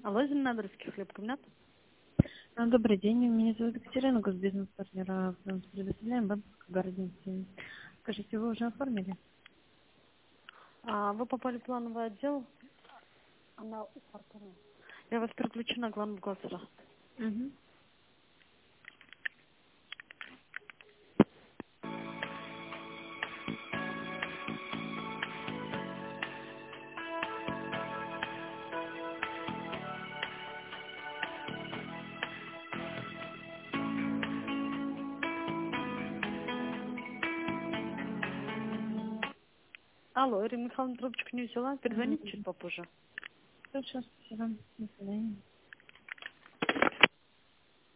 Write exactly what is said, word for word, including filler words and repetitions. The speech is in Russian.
Алло, Зеленодольский хлебкомбинат. А, Добрый день, меня зовут Екатерина, госбизнес-партнера. Предоставляем банк Городинский. Скажите, вы уже оформили? А, вы попали в плановый отдел? Она у партнера. Я вас переключу на главного бухгалтера. Угу. Алло, Ирина Михайловна трубочку не взяла. Перезвоните чуть попозже. Хорошо, спасибо. До свидания.